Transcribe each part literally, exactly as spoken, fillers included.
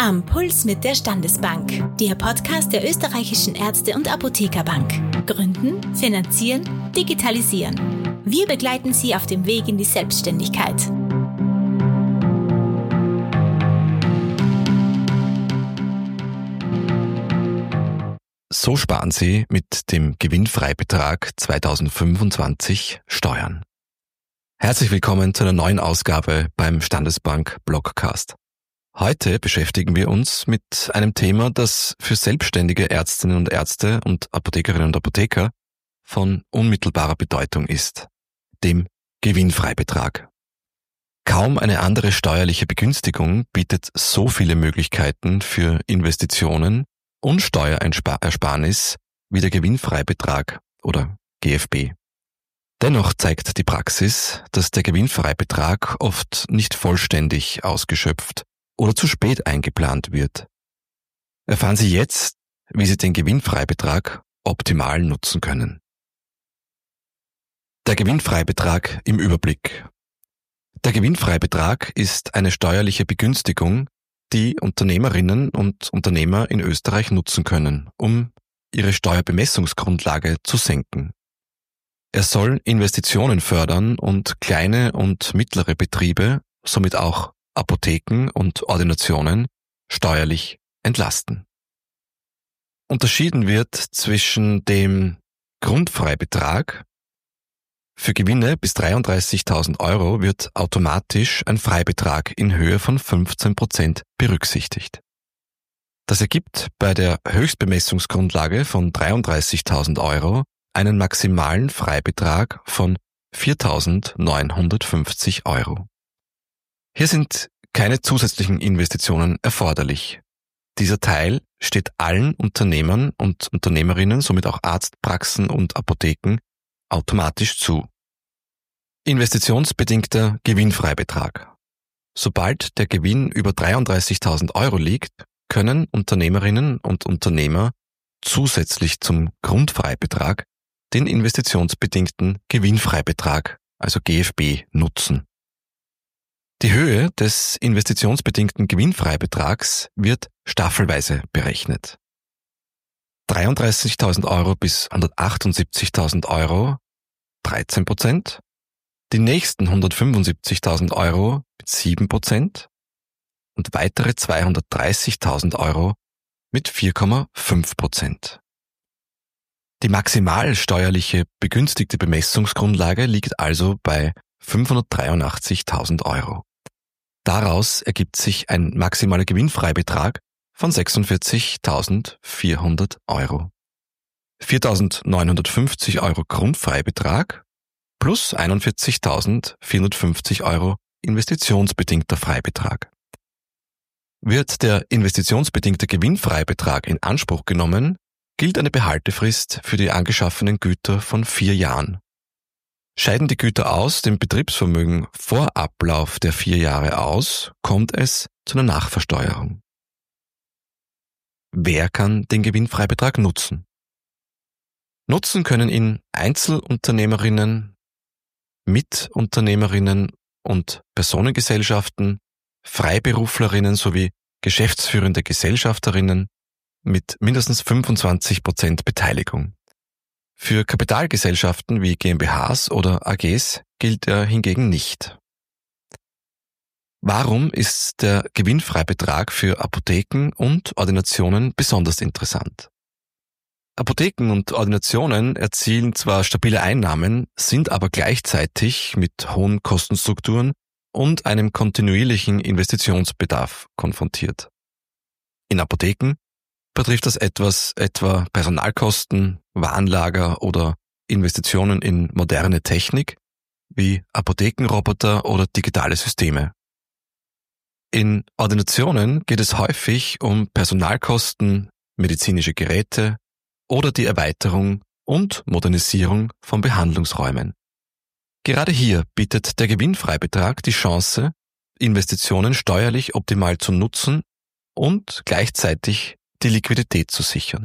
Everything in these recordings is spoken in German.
Am Puls mit der Standesbank, der Podcast der österreichischen Ärzte- und Apothekerbank. Gründen, finanzieren, digitalisieren. Wir begleiten Sie auf dem Weg in die Selbstständigkeit. So sparen Sie mit dem Gewinnfreibetrag zweitausendfünfundzwanzig Steuern. Herzlich willkommen zu einer neuen Ausgabe beim Standesbank Blogcast. Heute beschäftigen wir uns mit einem Thema, das für selbstständige Ärztinnen und Ärzte und Apothekerinnen und Apotheker von unmittelbarer Bedeutung ist, dem Gewinnfreibetrag. Kaum eine andere steuerliche Begünstigung bietet so viele Möglichkeiten für Investitionen und Steuerersparnis wie der Gewinnfreibetrag oder G F B. Dennoch zeigt die Praxis, dass der Gewinnfreibetrag oft nicht vollständig ausgeschöpft oder zu spät eingeplant wird. Erfahren Sie jetzt, wie Sie den Gewinnfreibetrag optimal nutzen können. Der Gewinnfreibetrag im Überblick. Der Gewinnfreibetrag ist eine steuerliche Begünstigung, die Unternehmerinnen und Unternehmer in Österreich nutzen können, um ihre Steuerbemessungsgrundlage zu senken. Er soll Investitionen fördern und kleine und mittlere Betriebe, somit auch Apotheken und Ordinationen, steuerlich entlasten. Unterschieden wird zwischen dem Grundfreibetrag. Für Gewinne bis dreiunddreißigtausend Euro wird automatisch ein Freibetrag in Höhe von fünfzehn Prozent berücksichtigt. Das ergibt bei der Höchstbemessungsgrundlage von dreiunddreißigtausend Euro einen maximalen Freibetrag von viertausendneunhundertfünfzig Euro. Hier sind keine zusätzlichen Investitionen erforderlich. Dieser Teil steht allen Unternehmern und Unternehmerinnen, somit auch Arztpraxen und Apotheken, automatisch zu. Investitionsbedingter Gewinnfreibetrag. Sobald der Gewinn über dreiunddreißigtausend Euro liegt, können Unternehmerinnen und Unternehmer zusätzlich zum Grundfreibetrag den investitionsbedingten Gewinnfreibetrag, also G F B, nutzen. Die Höhe des investitionsbedingten Gewinnfreibetrags wird staffelweise berechnet. dreiunddreißigtausend Euro bis hundertachtundsiebzigtausend Euro dreizehn Prozent, die nächsten hundertfünfundsiebzigtausend Euro mit sieben Prozent und weitere zweihundertdreißigtausend Euro mit vier Komma fünf Prozent. Die maximal steuerliche begünstigte Bemessungsgrundlage liegt also bei fünfhundertdreiundachtzigtausend Euro. Daraus ergibt sich ein maximaler Gewinnfreibetrag von sechsundvierzigtausendvierhundert Euro. viertausendneunhundertfünfzig Euro Grundfreibetrag plus einundvierzigtausendvierhundertfünfzig Euro investitionsbedingter Freibetrag. Wird der investitionsbedingte Gewinnfreibetrag in Anspruch genommen, gilt eine Behaltefrist für die angeschaffenen Güter von vier Jahren. Scheiden die Güter aus dem Betriebsvermögen vor Ablauf der vier Jahre aus, kommt es zu einer Nachversteuerung. Wer kann den Gewinnfreibetrag nutzen? Nutzen können ihn Einzelunternehmerinnen, Mitunternehmerinnen und Personengesellschaften, Freiberuflerinnen sowie geschäftsführende Gesellschafterinnen mit mindestens fünfundzwanzig Prozent Beteiligung. Für Kapitalgesellschaften wie GmbHs oder A Gs gilt er hingegen nicht. Warum ist der Gewinnfreibetrag für Apotheken und Ordinationen besonders interessant? Apotheken und Ordinationen erzielen zwar stabile Einnahmen, sind aber gleichzeitig mit hohen Kostenstrukturen und einem kontinuierlichen Investitionsbedarf konfrontiert. In Apotheken betrifft das etwas etwa Personalkosten, Warenlager oder Investitionen in moderne Technik wie Apothekenroboter oder digitale Systeme. In Ordinationen geht es häufig um Personalkosten, medizinische Geräte oder die Erweiterung und Modernisierung von Behandlungsräumen. Gerade hier bietet der Gewinnfreibetrag die Chance, Investitionen steuerlich optimal zu nutzen und gleichzeitig die Liquidität zu sichern.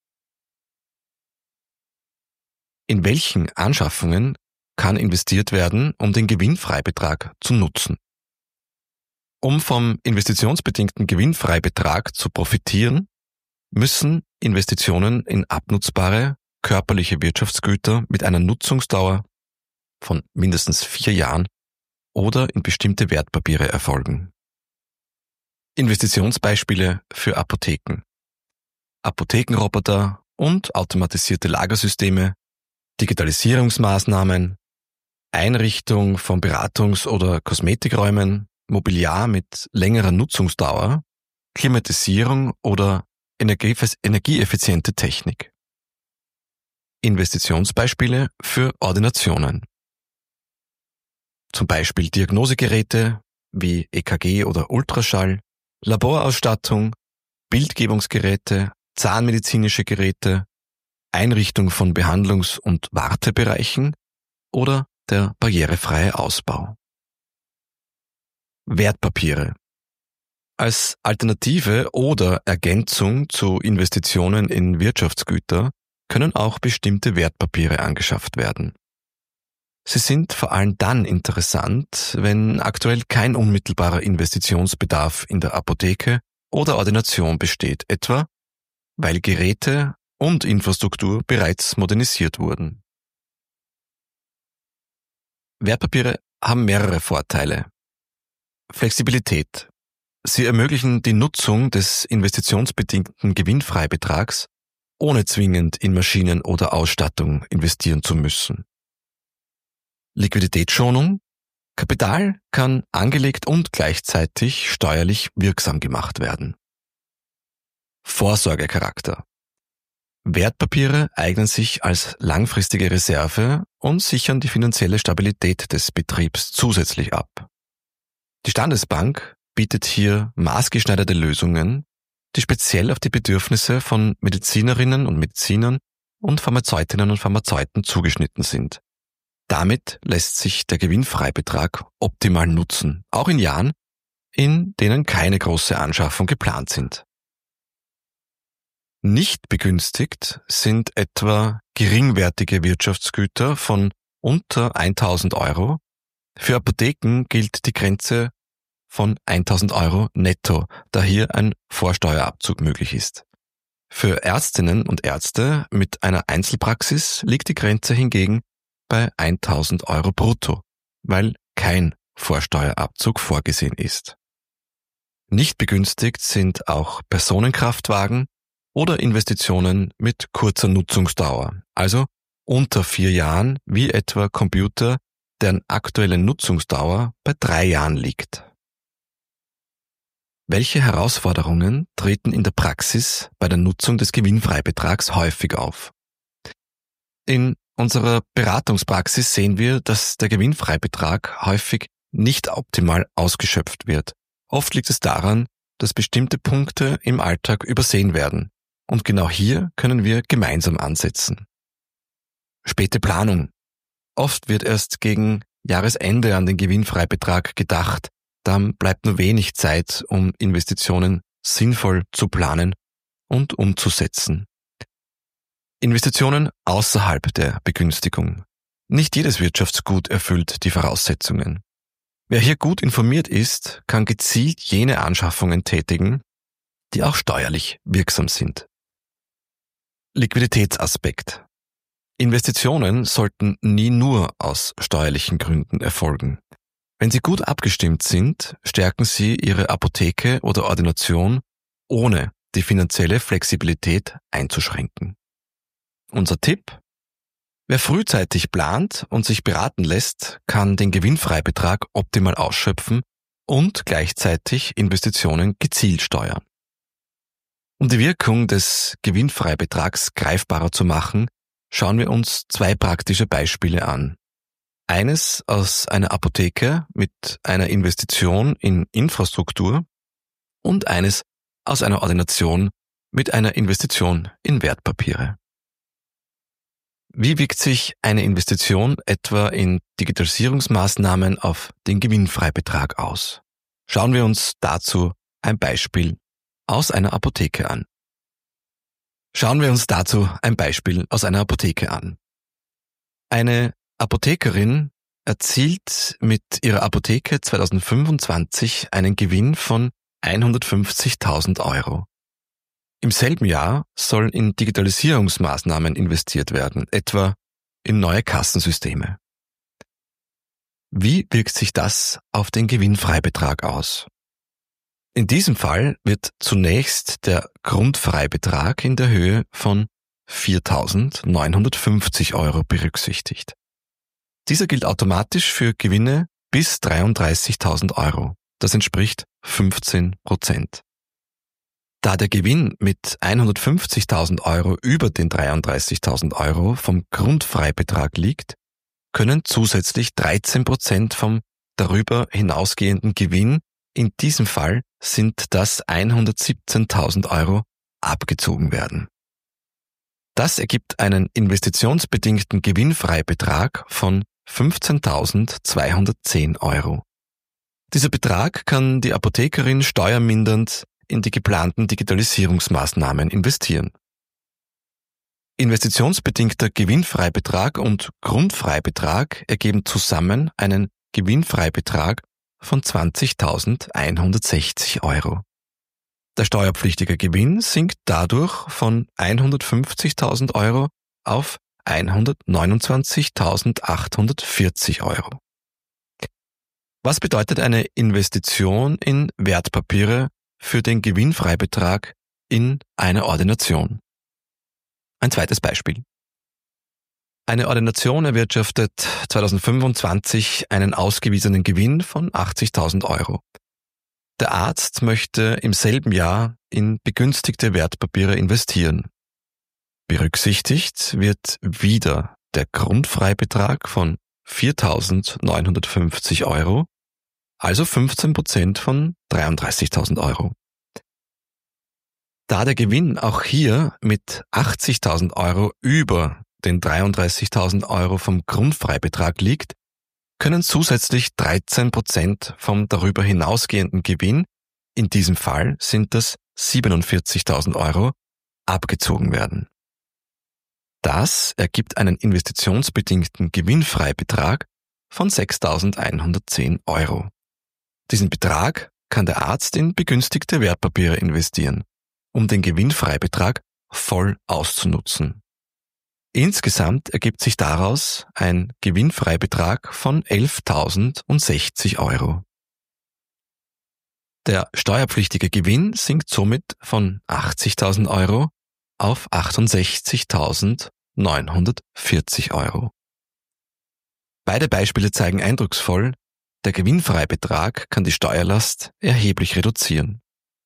In welchen Anschaffungen kann investiert werden, um den Gewinnfreibetrag zu nutzen? Um vom investitionsbedingten Gewinnfreibetrag zu profitieren, müssen Investitionen in abnutzbare, körperliche Wirtschaftsgüter mit einer Nutzungsdauer von mindestens vier Jahren oder in bestimmte Wertpapiere erfolgen. Investitionsbeispiele für Apotheken: Apothekenroboter und automatisierte Lagersysteme, Digitalisierungsmaßnahmen, Einrichtung von Beratungs- oder Kosmetikräumen, Mobiliar mit längerer Nutzungsdauer, Klimatisierung oder energieeffiziente Technik. Investitionsbeispiele für Ordinationen: Zum Beispiel Diagnosegeräte wie E K G oder Ultraschall, Laborausstattung, Bildgebungsgeräte, zahnmedizinische Geräte, Einrichtung von Behandlungs- und Wartebereichen oder der barrierefreie Ausbau. Wertpapiere: Als Alternative oder Ergänzung zu Investitionen in Wirtschaftsgüter können auch bestimmte Wertpapiere angeschafft werden. Sie sind vor allem dann interessant, wenn aktuell kein unmittelbarer Investitionsbedarf in der Apotheke oder Ordination besteht, etwa weil Geräte und Infrastruktur bereits modernisiert wurden. Wertpapiere haben mehrere Vorteile. Flexibilität: Sie ermöglichen die Nutzung des investitionsbedingten Gewinnfreibetrags, ohne zwingend in Maschinen oder Ausstattung investieren zu müssen. Liquiditätsschonung: Kapital kann angelegt und gleichzeitig steuerlich wirksam gemacht werden. Vorsorgecharakter: Wertpapiere eignen sich als langfristige Reserve und sichern die finanzielle Stabilität des Betriebs zusätzlich ab. Die Standesbank bietet hier maßgeschneiderte Lösungen, die speziell auf die Bedürfnisse von Medizinerinnen und Medizinern und Pharmazeutinnen und Pharmazeuten zugeschnitten sind. Damit lässt sich der Gewinnfreibetrag optimal nutzen, auch in Jahren, in denen keine große Anschaffung geplant sind. Nicht begünstigt sind etwa geringwertige Wirtschaftsgüter von unter eintausend Euro. Für Apotheken gilt die Grenze von eintausend Euro netto, da hier ein Vorsteuerabzug möglich ist. Für Ärztinnen und Ärzte mit einer Einzelpraxis liegt die Grenze hingegen bei eintausend Euro brutto, weil kein Vorsteuerabzug vorgesehen ist. Nicht begünstigt sind auch Personenkraftwagen oder Investitionen mit kurzer Nutzungsdauer, also unter vier Jahren, wie etwa Computer, deren aktuelle Nutzungsdauer bei drei Jahren liegt. Welche Herausforderungen treten in der Praxis bei der Nutzung des Gewinnfreibetrags häufig auf? In unserer Beratungspraxis sehen wir, dass der Gewinnfreibetrag häufig nicht optimal ausgeschöpft wird. Oft liegt es daran, dass bestimmte Punkte im Alltag übersehen werden. Und genau hier können wir gemeinsam ansetzen. Späte Planung. Oft wird erst gegen Jahresende an den Gewinnfreibetrag gedacht. Dann bleibt nur wenig Zeit, um Investitionen sinnvoll zu planen und umzusetzen. Investitionen außerhalb der Begünstigung. Nicht jedes Wirtschaftsgut erfüllt die Voraussetzungen. Wer hier gut informiert ist, kann gezielt jene Anschaffungen tätigen, die auch steuerlich wirksam sind. Liquiditätsaspekt. Investitionen sollten nie nur aus steuerlichen Gründen erfolgen. Wenn sie gut abgestimmt sind, stärken sie ihre Apotheke oder Ordination, ohne die finanzielle Flexibilität einzuschränken. Unser Tipp: Wer frühzeitig plant und sich beraten lässt, kann den Gewinnfreibetrag optimal ausschöpfen und gleichzeitig Investitionen gezielt steuern. Um die Wirkung des Gewinnfreibetrags greifbarer zu machen, schauen wir uns zwei praktische Beispiele an. Eines aus einer Apotheke mit einer Investition in Infrastruktur und eines aus einer Ordination mit einer Investition in Wertpapiere. Wie wirkt sich eine Investition etwa in Digitalisierungsmaßnahmen auf den Gewinnfreibetrag aus? Schauen wir uns dazu ein Beispiel aus einer Apotheke an. Schauen wir uns dazu ein Beispiel aus einer Apotheke an. Eine Apothekerin erzielt mit ihrer Apotheke zweitausendfünfundzwanzig einen Gewinn von hundertfünfzigtausend Euro. Im selben Jahr sollen in Digitalisierungsmaßnahmen investiert werden, etwa in neue Kassensysteme. Wie wirkt sich das auf den Gewinnfreibetrag aus? In diesem Fall wird zunächst der Grundfreibetrag in der Höhe von viertausendneunhundertfünfzig Euro berücksichtigt. Dieser gilt automatisch für Gewinne bis dreiunddreißigtausend Euro. Das entspricht fünfzehn Prozent. Da der Gewinn mit hundertfünfzigtausend Euro über den dreiunddreißigtausend Euro vom Grundfreibetrag liegt, können zusätzlich dreizehn Prozent vom darüber hinausgehenden Gewinn, in diesem Fall sind das hundertsiebzehntausend Euro, abgezogen werden. Das ergibt einen investitionsbedingten Gewinnfreibetrag von fünfzehntausendzweihundertzehn Euro. Dieser Betrag kann die Apothekerin steuermindernd in die geplanten Digitalisierungsmaßnahmen investieren. Investitionsbedingter Gewinnfreibetrag und Grundfreibetrag ergeben zusammen einen Gewinnfreibetrag von zwanzigtausendeinhundertsechzig Euro. Der steuerpflichtige Gewinn sinkt dadurch von hundertfünfzigtausend Euro auf hundertneunundzwanzigtausendachthundertvierzig Euro. Was bedeutet eine Investition in Wertpapiere für den Gewinnfreibetrag in einer Ordination? Ein zweites Beispiel. Eine Ordination erwirtschaftet zweitausendfünfundzwanzig einen ausgewiesenen Gewinn von achtzigtausend Euro. Der Arzt möchte im selben Jahr in begünstigte Wertpapiere investieren. Berücksichtigt wird wieder der Grundfreibetrag von viertausendneunhundertfünfzig Euro, also fünfzehn Prozent von dreiunddreißigtausend Euro. Da der Gewinn auch hier mit achtzigtausend Euro über den dreiunddreißigtausend Euro vom Grundfreibetrag liegt, können zusätzlich dreizehn Prozent vom darüber hinausgehenden Gewinn, in diesem Fall sind das siebenundvierzigtausend Euro, abgezogen werden. Das ergibt einen investitionsbedingten Gewinnfreibetrag von sechstausendeinhundertzehn Euro. Diesen Betrag kann der Arzt in begünstigte Wertpapiere investieren, um den Gewinnfreibetrag voll auszunutzen. Insgesamt ergibt sich daraus ein Gewinnfreibetrag von elftausendsechzig Euro. Der steuerpflichtige Gewinn sinkt somit von achtzigtausend Euro auf achtundsechzigtausendneunhundertvierzig Euro. Beide Beispiele zeigen eindrucksvoll, der Gewinnfreibetrag kann die Steuerlast erheblich reduzieren.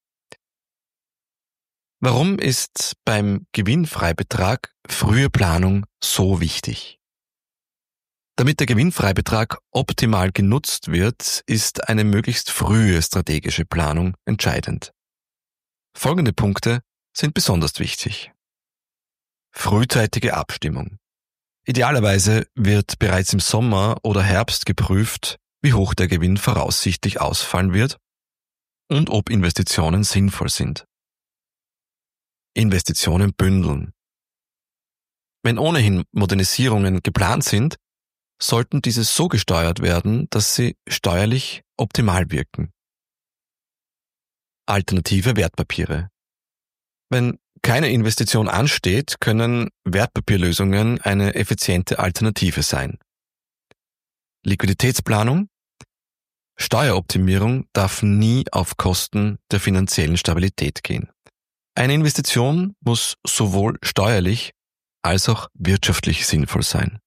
Warum ist beim Gewinnfreibetrag frühe Planung so wichtig? Damit der Gewinnfreibetrag optimal genutzt wird, ist eine möglichst frühe strategische Planung entscheidend. Folgende Punkte sind besonders wichtig. Frühzeitige Abstimmung. Idealerweise wird bereits im Sommer oder Herbst geprüft, wie hoch der Gewinn voraussichtlich ausfallen wird und ob Investitionen sinnvoll sind. Investitionen bündeln. Wenn ohnehin Modernisierungen geplant sind, sollten diese so gesteuert werden, dass sie steuerlich optimal wirken. Alternative Wertpapiere. Wenn keine Investition ansteht, können Wertpapierlösungen eine effiziente Alternative sein. Liquiditätsplanung. Steueroptimierung darf nie auf Kosten der finanziellen Stabilität gehen. Eine Investition muss sowohl steuerlich als auch wirtschaftlich sinnvoll sein.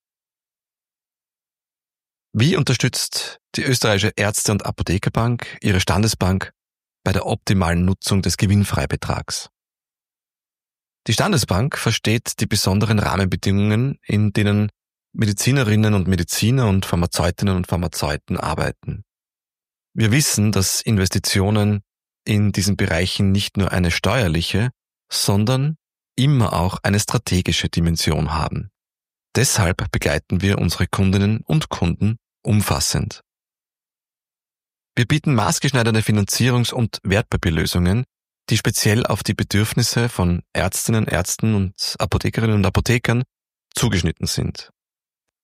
Wie unterstützt die Österreichische Ärzte- und Apothekerbank ihre Standesbank bei der optimalen Nutzung des Gewinnfreibetrags? Die Standesbank versteht die besonderen Rahmenbedingungen, in denen Medizinerinnen und Mediziner und Pharmazeutinnen und Pharmazeuten arbeiten. Wir wissen, dass Investitionen in diesen Bereichen nicht nur eine steuerliche, sondern immer auch eine strategische Dimension haben. Deshalb begleiten wir unsere Kundinnen und Kunden umfassend. Wir bieten maßgeschneiderte Finanzierungs- und Wertpapierlösungen, die speziell auf die Bedürfnisse von Ärztinnen, Ärzten und Apothekerinnen und Apothekern zugeschnitten sind.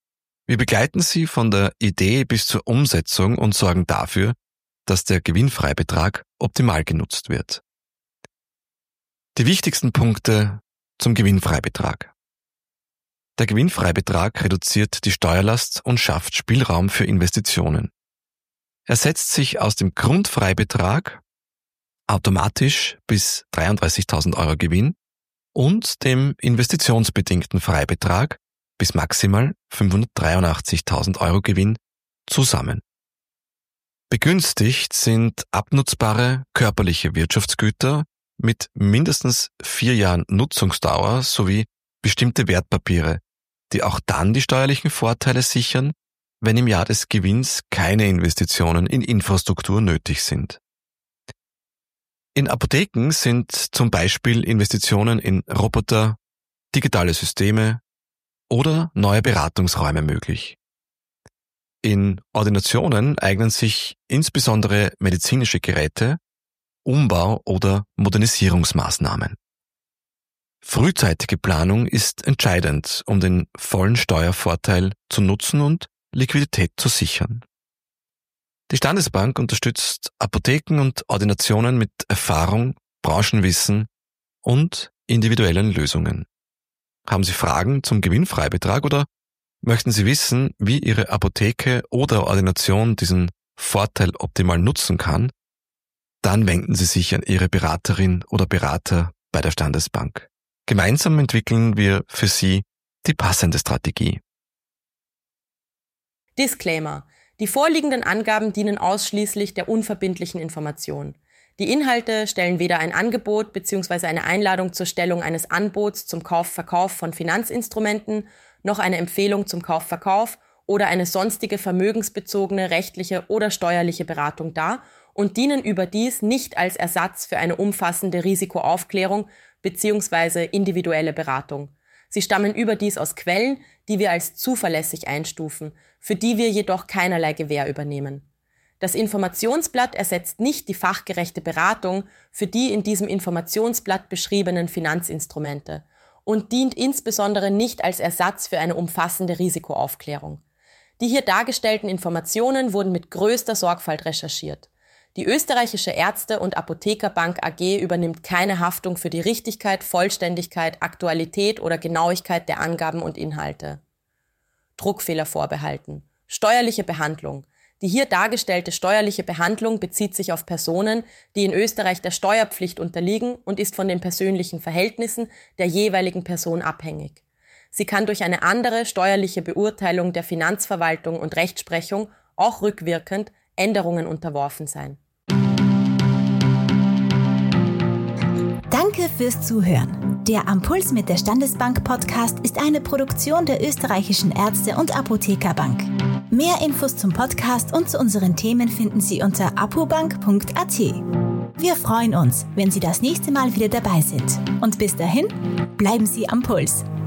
Wir begleiten Sie von der Idee bis zur Umsetzung und sorgen dafür, dass der Gewinnfreibetrag optimal genutzt wird. Die wichtigsten Punkte zum Gewinnfreibetrag. Der Gewinnfreibetrag reduziert die Steuerlast und schafft Spielraum für Investitionen. Er setzt sich aus dem Grundfreibetrag automatisch bis dreiunddreißigtausend Euro Gewinn und dem investitionsbedingten Freibetrag bis maximal fünfhundertdreiundachtzigtausend Euro Gewinn zusammen. Begünstigt sind abnutzbare körperliche Wirtschaftsgüter mit mindestens vier Jahren Nutzungsdauer sowie bestimmte Wertpapiere, die auch dann die steuerlichen Vorteile sichern, wenn im Jahr des Gewinns keine Investitionen in Infrastruktur nötig sind. In Apotheken sind zum Beispiel Investitionen in Roboter, digitale Systeme oder neue Beratungsräume möglich. In Ordinationen eignen sich insbesondere medizinische Geräte, Umbau- oder Modernisierungsmaßnahmen. Frühzeitige Planung ist entscheidend, um den vollen Steuervorteil zu nutzen und Liquidität zu sichern. Die Standesbank unterstützt Apotheken und Ordinationen mit Erfahrung, Branchenwissen und individuellen Lösungen. Haben Sie Fragen zum Gewinnfreibetrag oder möchten Sie wissen, wie Ihre Apotheke oder Ordination diesen Vorteil optimal nutzen kann? Dann wenden Sie sich an Ihre Beraterin oder Berater bei der Standesbank. Gemeinsam entwickeln wir für Sie die passende Strategie. Disclaimer: Die vorliegenden Angaben dienen ausschließlich der unverbindlichen Information. Die Inhalte stellen weder ein Angebot bzw. eine Einladung zur Stellung eines Anbots zum Kauf-Verkauf von Finanzinstrumenten, noch eine Empfehlung zum Kauf-Verkauf oder eine sonstige vermögensbezogene, rechtliche oder steuerliche Beratung dar und dienen überdies nicht als Ersatz für eine umfassende Risikoaufklärung bzw. individuelle Beratung. Sie stammen überdies aus Quellen, die wir als zuverlässig einstufen, für die wir jedoch keinerlei Gewähr übernehmen. Das Informationsblatt ersetzt nicht die fachgerechte Beratung für die in diesem Informationsblatt beschriebenen Finanzinstrumente und dient insbesondere nicht als Ersatz für eine umfassende Risikoaufklärung. Die hier dargestellten Informationen wurden mit größter Sorgfalt recherchiert. Die Österreichische Ärzte- und Apothekerbank A G übernimmt keine Haftung für die Richtigkeit, Vollständigkeit, Aktualität oder Genauigkeit der Angaben und Inhalte. Druckfehler vorbehalten. Steuerliche Behandlung. Die hier dargestellte steuerliche Behandlung bezieht sich auf Personen, die in Österreich der Steuerpflicht unterliegen und ist von den persönlichen Verhältnissen der jeweiligen Person abhängig. Sie kann durch eine andere steuerliche Beurteilung der Finanzverwaltung und Rechtsprechung, auch rückwirkend, Änderungen unterworfen sein. Danke fürs Zuhören. Der Am Puls mit der Standesbank Podcast ist eine Produktion der Österreichischen Ärzte- und Apothekerbank. Mehr Infos zum Podcast und zu unseren Themen finden Sie unter apobank punkt a t. Wir freuen uns, wenn Sie das nächste Mal wieder dabei sind. Und bis dahin, bleiben Sie am Puls.